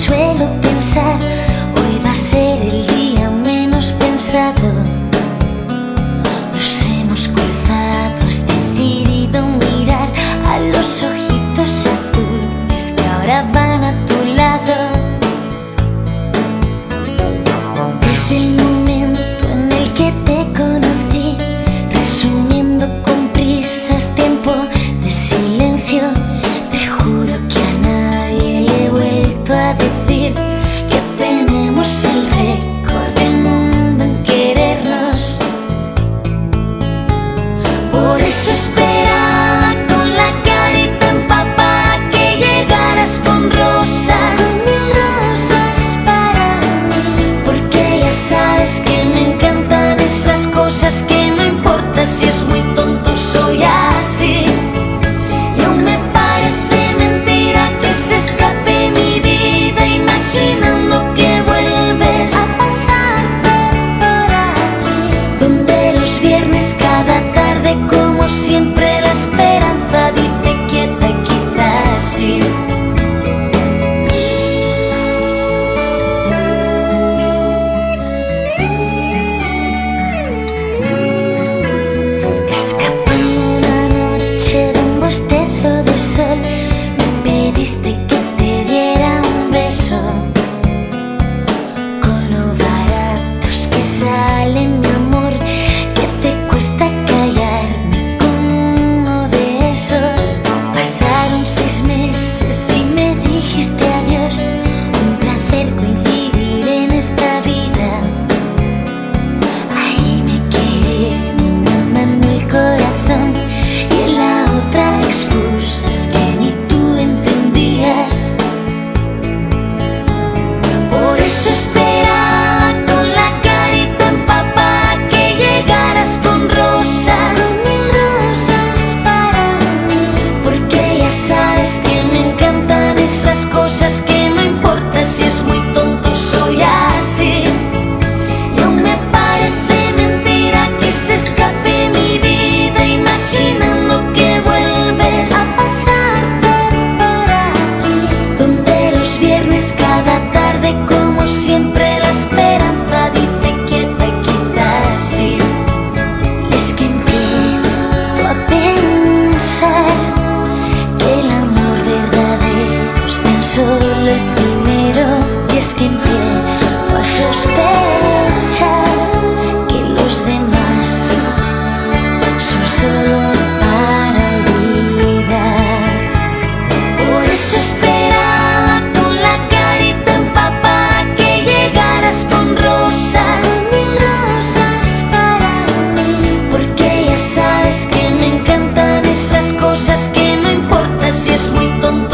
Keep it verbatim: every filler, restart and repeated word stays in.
suelo pensar, hoy va a ser el día menos pensado. Nos hemos cruzado, has decidido mirar a los ojitos azules que ahora van a tu lado. Desde el momento en el que te conocí, resumiendo con prisas tiempo de silencio, te juro que a nadie le he vuelto a decir que tenemos el récord del mundo en querernos. Por eso esperaba con la carita empapada que llegaras con rosas, con mil rosas para mí, porque ya sabes que me encantan esas cosas que no importa si es muy tonto, soy así. Y aún me parece mentira que se escape mi vida imaginando que vuelves a pasar por aquí, donde los viernes cada tarde como siempre la esperanza dice quieta, quizás sí. Escapando una noche de un bostezo de sol, me pediste que te diera un beso. Con lo baratos que salen, mi amor, que te cuesta callarme con uno de esos. Pasaron seis meses y me dijiste adiós. Un placer coincidir en esta vida. Ahí me quedé en una mano el corazón y en la otra excusas que ni tú entendías. Por eso esperaba con la carita empapada que llegaras con rosas, con mil rosas para mí, porque ya sabes que me encantan esas cosas que no importa si es muy tonto, soy así. Y aún me parece mentira que se escape mi vida imaginando que vuelves a pasar por aquí, donde los viernes cada tarde como siempre la esperanza dice quieta, quizás sí. Y es que empiezo a pensar que el amor verdadero es tan solo el primero. Y es que empiezo a sospechar que los demás son solo para olvidar. Por eso esperaba con la carita empapada que llegaras con rosas, con mil rosas para mí, porque ya sabes que me encantan esas cosas que no importa si es muy tonto,